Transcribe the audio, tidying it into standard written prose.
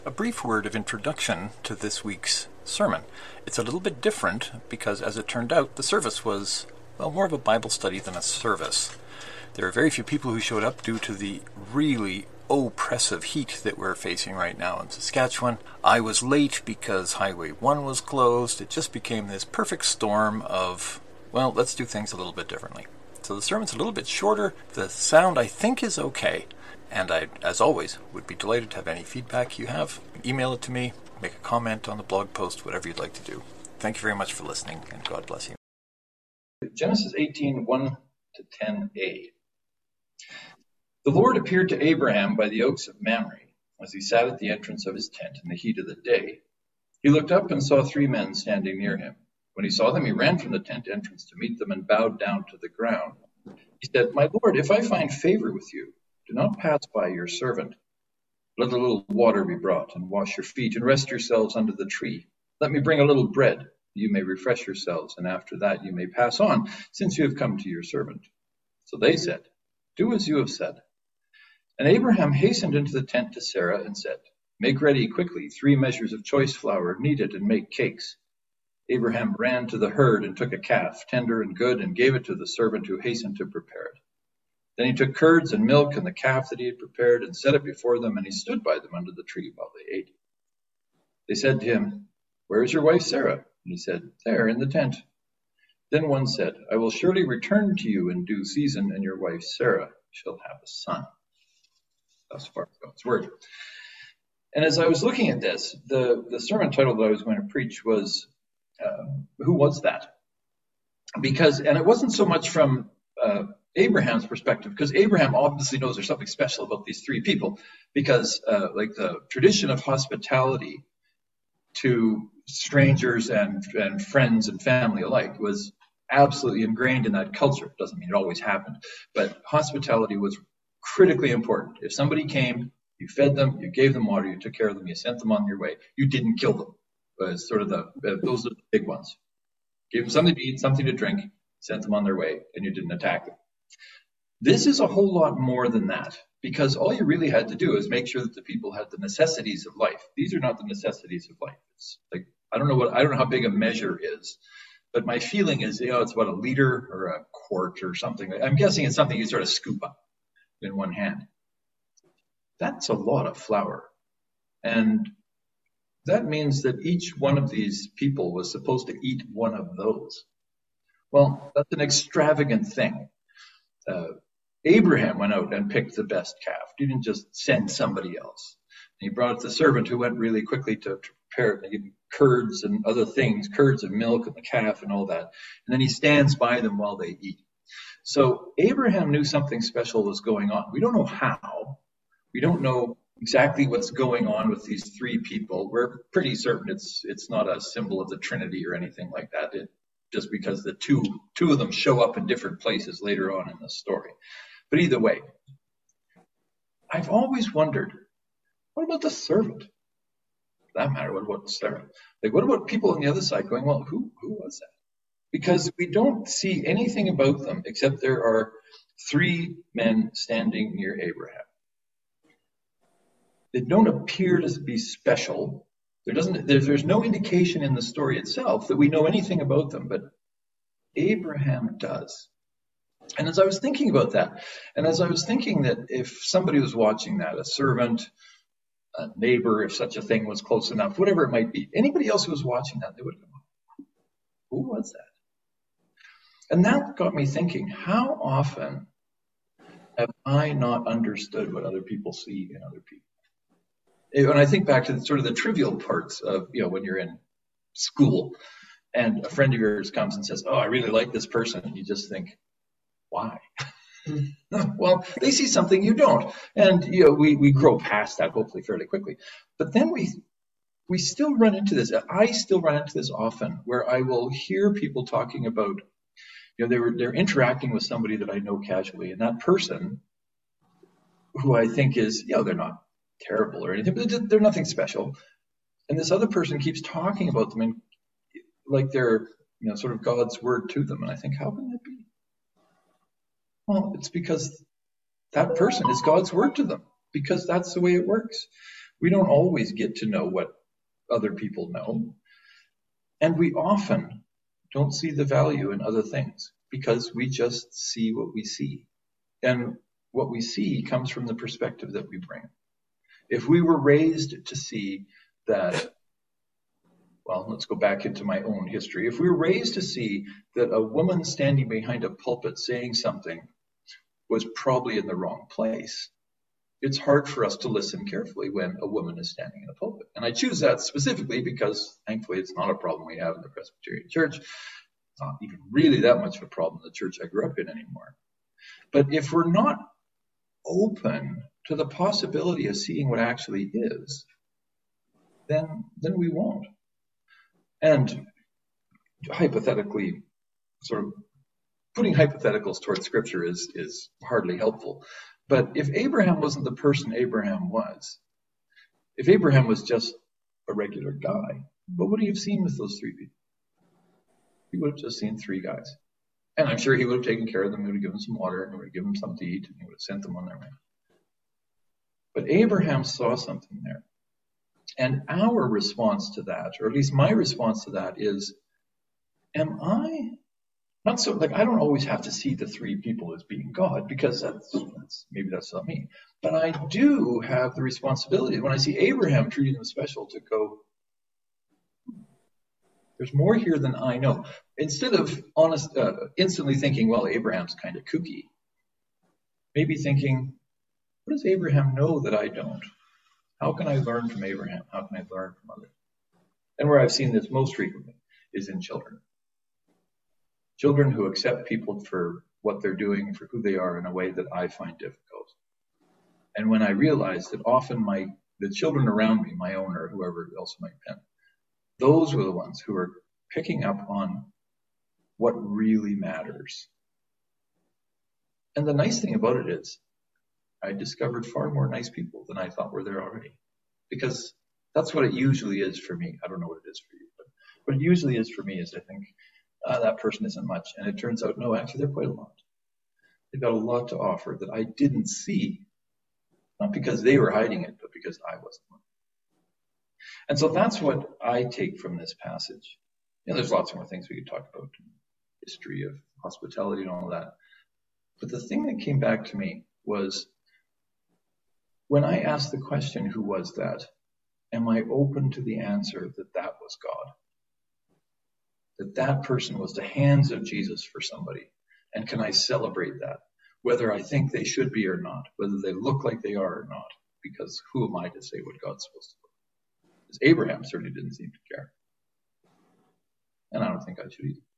A brief word of introduction to this week's sermon. It's a little bit different because, as it turned out, the service was, more of a Bible study than a service. There are very few people who showed up due to the really oppressive heat that we're facing right now in Saskatchewan. I was late because Highway 1 was closed. It just became this perfect storm of, let's do things a little bit differently. So the sermon's a little bit shorter. The sound, I think, is okay. And I, as always, would be delighted to have any feedback you have. Email it to me, make a comment on the blog post, whatever you'd like to do. Thank you very much for listening, and God bless you. Genesis 18, 1 to 10a. The Lord appeared to Abraham by the oaks of Mamre as he sat at the entrance of his tent in the heat of the day. He looked up and saw three men standing near him. When he saw them, he ran from the tent entrance to meet them and bowed down to the ground. He said, "My Lord, if I find favor with you, do not pass by your servant. Let a little water be brought, and wash your feet, and rest yourselves under the tree. Let me bring a little bread, that you may refresh yourselves, and after that you may pass on, since you have come to your servant." So they said, "Do as you have said." And Abraham hastened into the tent to Sarah and said, "Make ready quickly 3 measures of choice flour, knead it, and make cakes." Abraham ran to the herd and took a calf, tender and good, and gave it to the servant who hastened to prepare it. Then he took curds and milk and the calf that he had prepared and set it before them, and he stood by them under the tree while they ate. They said to him, "Where is your wife Sarah?" And he said, "There, in the tent." Then one said, "I will surely return to you in due season, and your wife Sarah shall have a son." Thus far, God's word. And as I was looking at this, the sermon title that I was going to preach was, Who Was That? And it wasn't so much from Abraham's perspective, because Abraham obviously knows there's something special about these 3 people, because like the tradition of hospitality to strangers and friends and family alike was absolutely ingrained in that culture. It doesn't mean it always happened, but hospitality was critically important. If somebody came, you fed them, you gave them water, you took care of them, you sent them on your way. You didn't kill them. It was sort of those are the big ones. Gave them something to eat, something to drink, sent them on their way, and you didn't attack them. This is a whole lot more than that, because all you really had to do is make sure that the people had the necessities of life. These are not the necessities of life. It's like, I don't know how big a measure is, but my feeling is, it's what a liter or a quart or something. I'm guessing it's something you sort of scoop up in one hand. That's a lot of flour. And that means that each one of these people was supposed to eat one of those. Well, that's an extravagant thing. Abraham went out and picked the best calf. He didn't just send somebody else. He brought the servant who went really quickly to prepare it. They gave him curds and other things, curds and milk and the calf and all that. And then he stands by them while they eat. So Abraham knew something special was going on. We don't know how. We don't know exactly what's going on with these 3 people. We're pretty certain it's not a symbol of the Trinity or anything like that. Just because the two of them show up in different places later on in the story. But either way, I've always wondered, what about the servant? For that matter, what about Sarah? Like, what about people on the other side going, well, who was that? Because we don't see anything about them except there are 3 men standing near Abraham. They don't appear to be special. There's no indication in the story itself that we know anything about them, but Abraham does. And as I was thinking about that, and as I was thinking that if somebody was watching that, a servant, a neighbor, if such a thing was close enough, whatever it might be, anybody else who was watching that, they would go, who was that? And that got me thinking, how often have I not understood what other people see in other people? When I think back to sort of the trivial parts of, when you're in school and a friend of yours comes and says, "Oh, I really like this person," and you just think, why? Well, they see something you don't. And, we grow past that hopefully fairly quickly. But then we still run into this. I still run into this often where I will hear people talking about, they're interacting with somebody that I know casually, and that person who I think is, they're not terrible or anything, but they're nothing special. And this other person keeps talking about them and like they're, sort of God's word to them. And I think, how can that be? Well, it's because that person is God's word to them, because that's the way it works. We don't always get to know what other people know. And we often don't see the value in other things because we just see what we see. And what we see comes from the perspective that we bring. If we were raised to see that, well, let's go back into my own history. If we were raised to see that a woman standing behind a pulpit saying something was probably in the wrong place, it's hard for us to listen carefully when a woman is standing in a pulpit. And I choose that specifically because, thankfully, it's not a problem we have in the Presbyterian Church. It's not even really that much of a problem in the church I grew up in anymore. But if we're not open to the possibility of seeing what actually is, then we won't. And hypothetically, sort of putting hypotheticals towards Scripture is hardly helpful. But if Abraham wasn't the person Abraham was, if Abraham was just a regular guy, what would he have seen with those three people? He would have just seen three guys. And I'm sure he would have taken care of them. He would have given them some water, and he would have given them something to eat, and he would have sent them on their way. But Abraham saw something there. And our response to that, or at least my response to that, is, am I not so, like, I don't always have to see the three people as being God, because maybe that's not me. But I do have the responsibility when I see Abraham treating them special to go, there's more here than I know. Instead of instantly thinking, well, Abraham's kind of kooky, maybe thinking, what does Abraham know that I don't? How can I learn from Abraham? How can I learn from others? And where I've seen this most frequently is in children. Children who accept people for what they're doing, for who they are, in a way that I find difficult. And when I realize that often the children around me, my own or whoever else might pen, those were the ones who were picking up on what really matters. And the nice thing about it is, I discovered far more nice people than I thought were there already. Because that's what it usually is for me. I don't know what it is for you, but what it usually is for me is I think, that person isn't much. And it turns out, no, actually, they're quite a lot. They've got a lot to offer that I didn't see, not because they were hiding it, but because I wasn't one. And so that's what I take from this passage. There's lots more things we could talk about, history of hospitality and all that. But the thing that came back to me was, when I asked the question, who was that? Am I open to the answer that was God? That person was the hands of Jesus for somebody. And can I celebrate that? Whether I think they should be or not, whether they look like they are or not, because who am I to say what God's supposed to do? Because Abraham certainly didn't seem to care. And I don't think I should either.